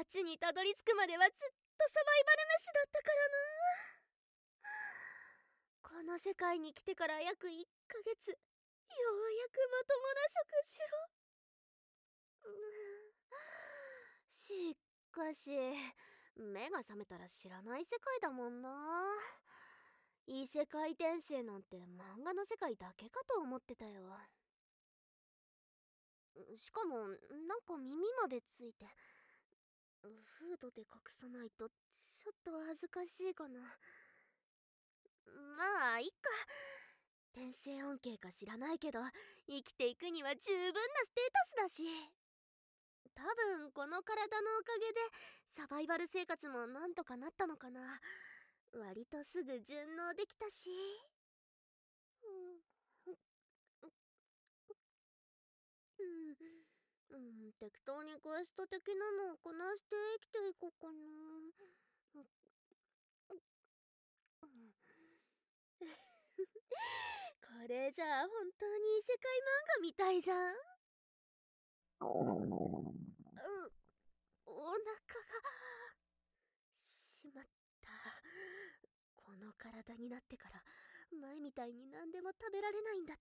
ちにたどり着くまではずっとサバイバル飯だったからな。この世界に来てから約1ヶ月、ようやくまともな食事を。しかし、目が覚めたら知らない世界だもんな。異世界転生なんて漫画の世界だけかと思ってたよ。しかもなんか耳までついて、フードで隠さないとちょっと恥ずかしいかな。まあいっか。転生恩恵か知らないけど、生きていくには十分なステータスだし、多分この体のおかげでサバイバル生活もなんとかなったのかな。割とすぐ順応できたし。適当にクエスト的なのをこなして生きていこうかな。これじゃあ本当に異世界漫画みたいじゃん。お腹がしまった。この体になってから前みたいに何でも食べられないんだった。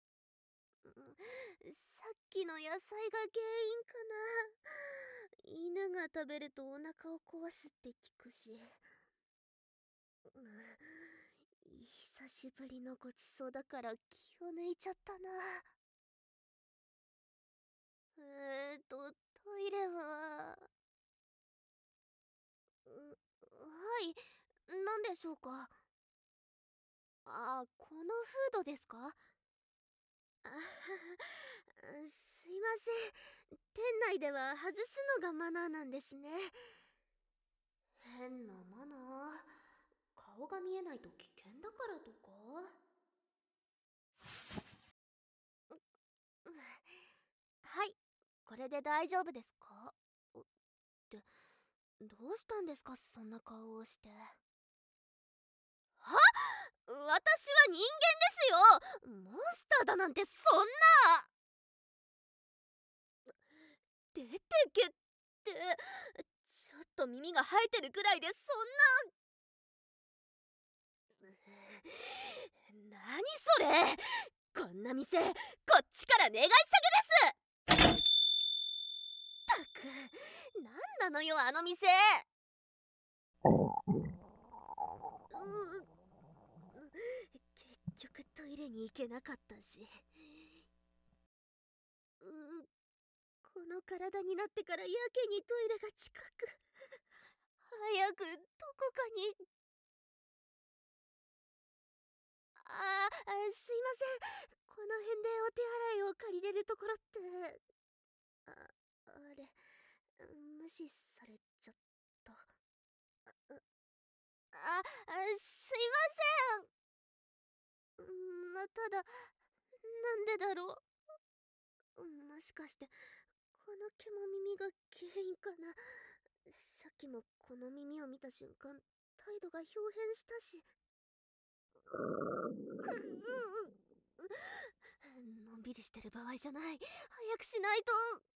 さっきの野菜が原因かな。犬が食べるとお腹を壊すって聞くし。久しぶりのごちそうだから気を抜いちゃったな。トイレははい、何でしょうか。このフードですか。すいません。店内では外すのがマナーなんですね。変なマナー。顔が見えないと危険だからとか。はい、これで大丈夫ですか。ってどうしたんですか、そんな顔をして。は、私は人間ですよ。モンスターだなんてそんな。出てけって。ちょっと耳が生えてるくらいでそんな。何それ。こんな店こっちから願い下げです。ったく、なんなのよあの店。結局トイレに行けなかったし。この体になってからやけにトイレが近く。早くどこかに。すいません。この辺でお手洗いを借りれるところって。あれ、無視されちゃった。すいません。ただ、なんでだろう。もしかしてこの毛も耳が原因かな。さっきもこの耳を見た瞬間態度が表変したし。のんびりしてる場合じゃない。早くしないと。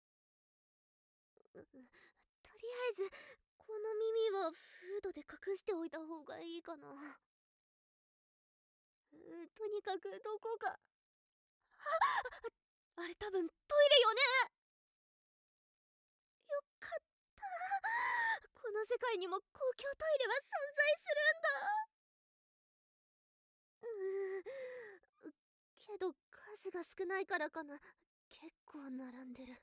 とりあえずこの耳はフードで隠しておいた方がいいかな。とにかくどこか。あれ多分トイレよね。よかった。この世界にも公共トイレは存在するんだ。けど数が少ないからかな。結構並んでる。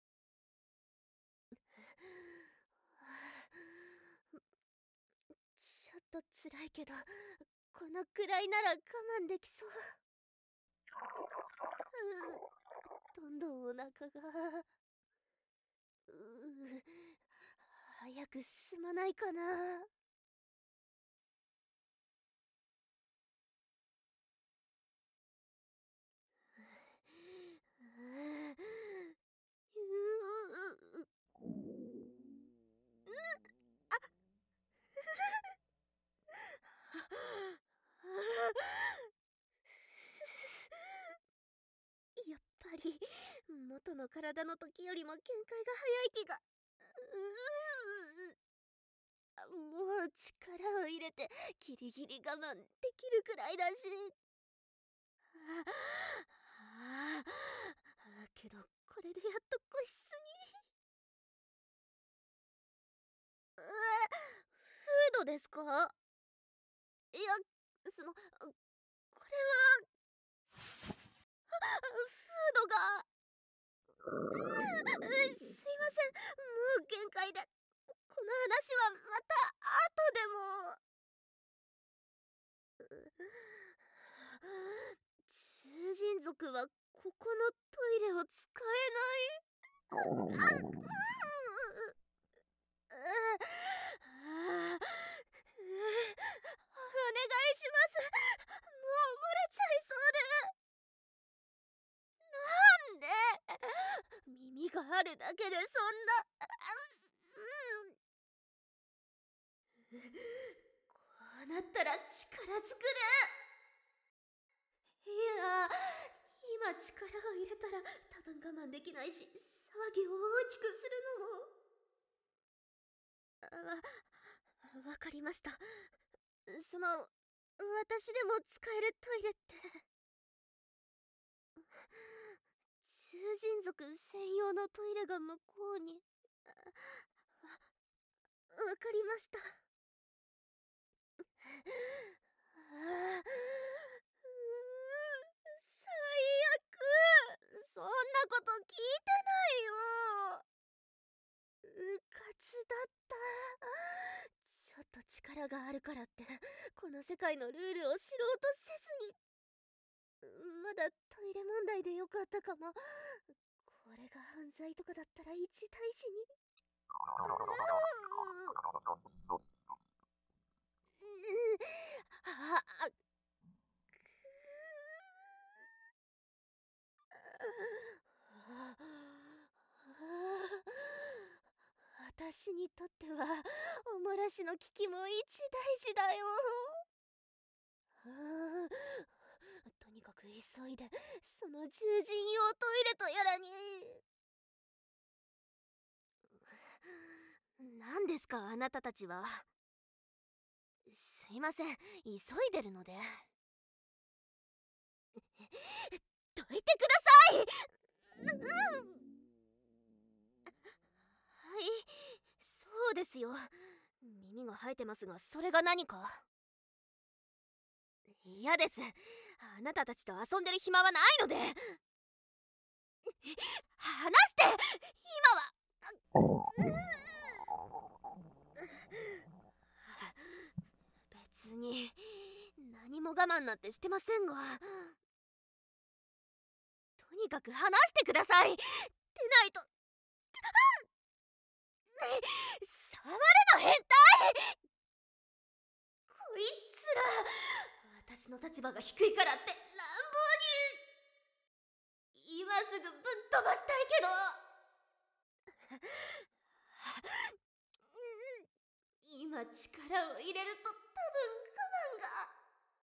ちょっと辛いけど、このくらいなら我慢できそう。どんどんお腹が。早く進まないかな。やっぱり元の体の時よりも限界が早い気が。 もう力を入れてギリギリ我慢できるくらいだし。けどこれでやっと個室に。フードですか？いや、これはフードが。すいません、もう限界で。この話はまた後でも。獣人族はここのトイレを使えない。お願いします。もう漏れちゃいそうで。なんで耳があるだけでそんな。こうなったら力ずくで。いや、今力を入れたら多分我慢できないし、騒ぎを大きくするのも。わかりました。私でも使えるトイレって。獣人族専用のトイレが向こうに。わかりました。最悪。そんなこと聞いてないよ。うかつだった。ちょっと力があるからってこの世界のルールを知ろうとせずに。まだトイレ問題でよかったかも。これが犯罪とかだったら一大事に。私にとってはおもらしの危機も一大事だよ。とにかく急いでその獣人用トイレとやらに。何ですかあなたたちは。すいません、急いでるので。どいてください。はい、そうですよ。耳が生えてますが、それが何か。嫌です。あなたたちと遊んでる暇はないので。話して。今は。別に何も我慢なんてしてませんが。とにかく話してください。でないと。触るの変態。こいつら私の立場が低いからって乱暴に。今すぐぶっ飛ばしたいけど。今力を入れると多分我慢が。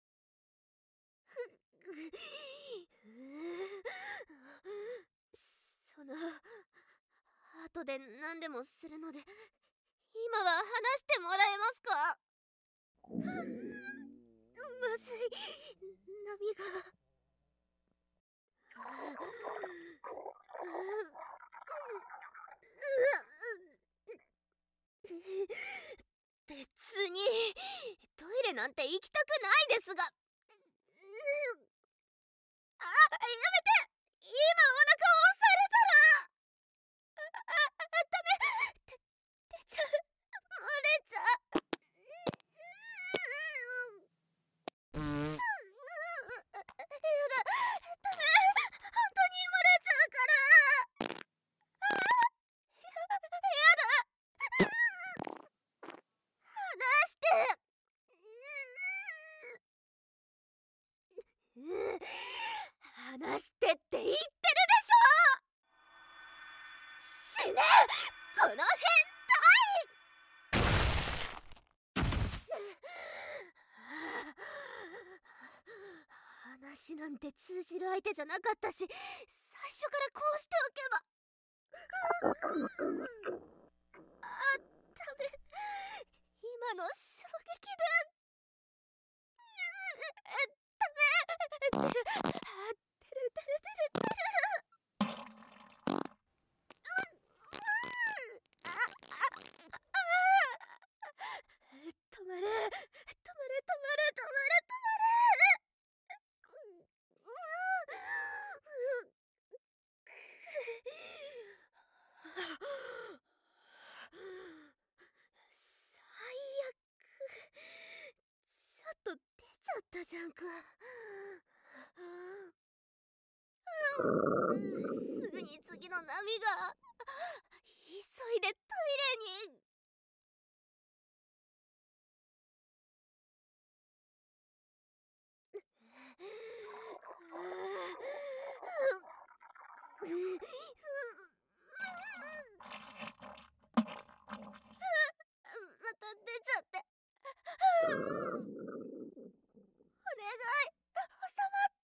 その後で何でもするので今は話してもらえますか。まずい、波が。別にトイレなんて行きたくないですが。やめて。今お腹を押されたら。ダメ。出ちゃう。漏れちゃう。やだ、ダメ。本当に漏れちゃうから。やだ。話して。話してって言ってるでしょ。死ねこの変態。話なんて通じる相手じゃなかったし、最初からこうしておけば。 今の衝撃でダメ。てるてるてるてるてる。止まれ止まれ止まれ止まれ止まれ。最悪。ちょっと出ちゃったじゃんか。すぐに次の波が。急いでトイレに。また出ちゃって。お願い、収まって。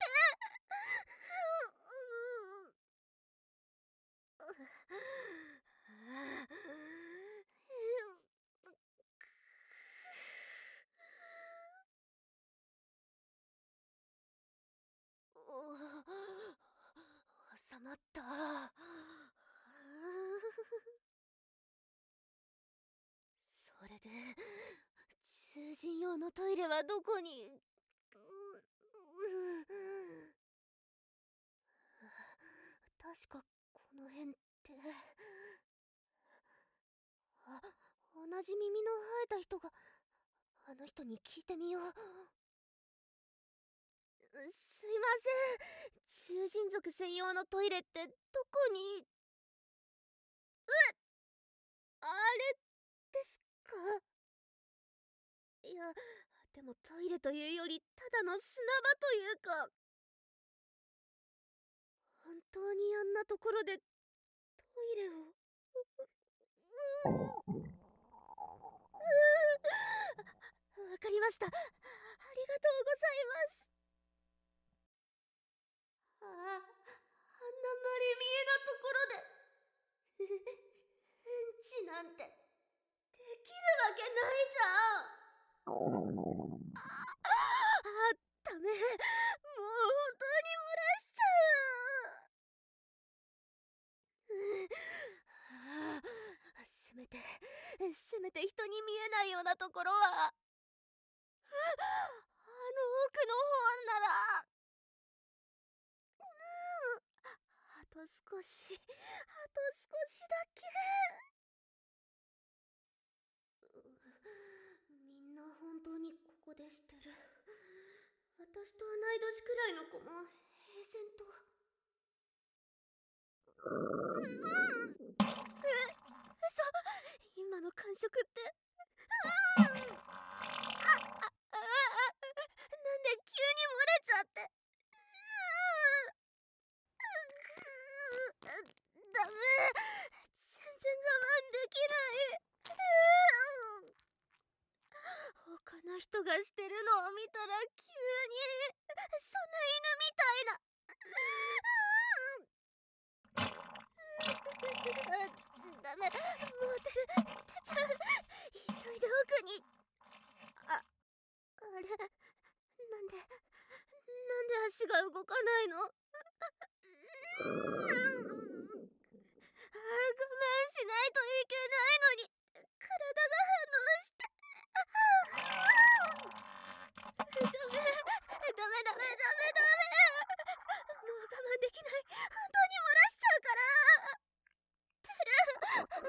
収まった。それで囚人用のトイレはどこに。確かこの辺って。あ、同じ耳の生えた人が。あの人に聞いてみよう。すいません、囚人族専用のトイレってどこに。あれですか。いや、でもトイレというよりただの砂場というか。本当にあんなところでトイレを。わかりました。ありがとうございます。あんなまれ見えなところでうんちなんてできるわけないじゃん。ダメ、もう本当に漏らしちゃう。せめて人に見えないようなところは。あの奥の方なら。あと少しだけ。みんな本当にここでしてる。私と同い年くらいの子も平然と。嘘、今の感触って。なんで急に漏れちゃって。ダメ、全然我慢できない。他の人がしてるのを見たら急にそんな犬みたいな。ダメ、もう出ちゃう。急いで奥に。あれ、なんで足が動かないの。我慢しないといけないのに体が反応して。ダメ。もう我慢できない。本当に漏らしちゃうから。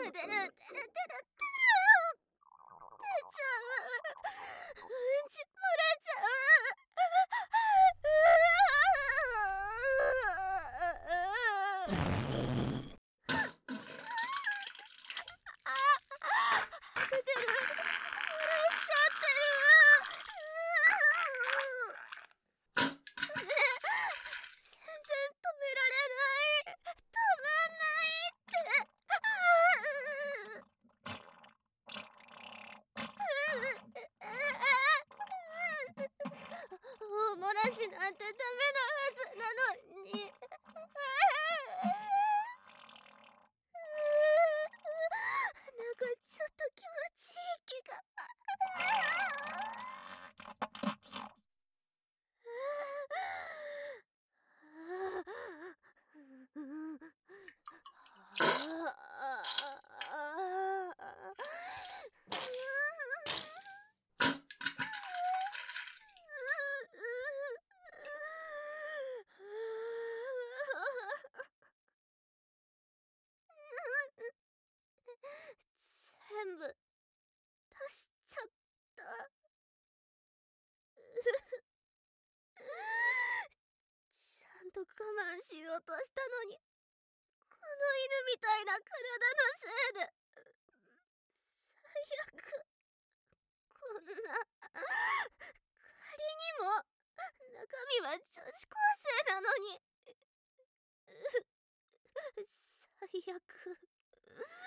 出る。出ちゃう。うんち漏れちゃう。出てる。漏らしちゃってる。全然止められない。止まんないって。漏らしなんてダメなはずなのに。なんかちょっと気持ちいい気が。 しようとしたのに、この犬みたいな体のせいで。最悪。こんな、仮にも中身は女子高生なのに。最悪。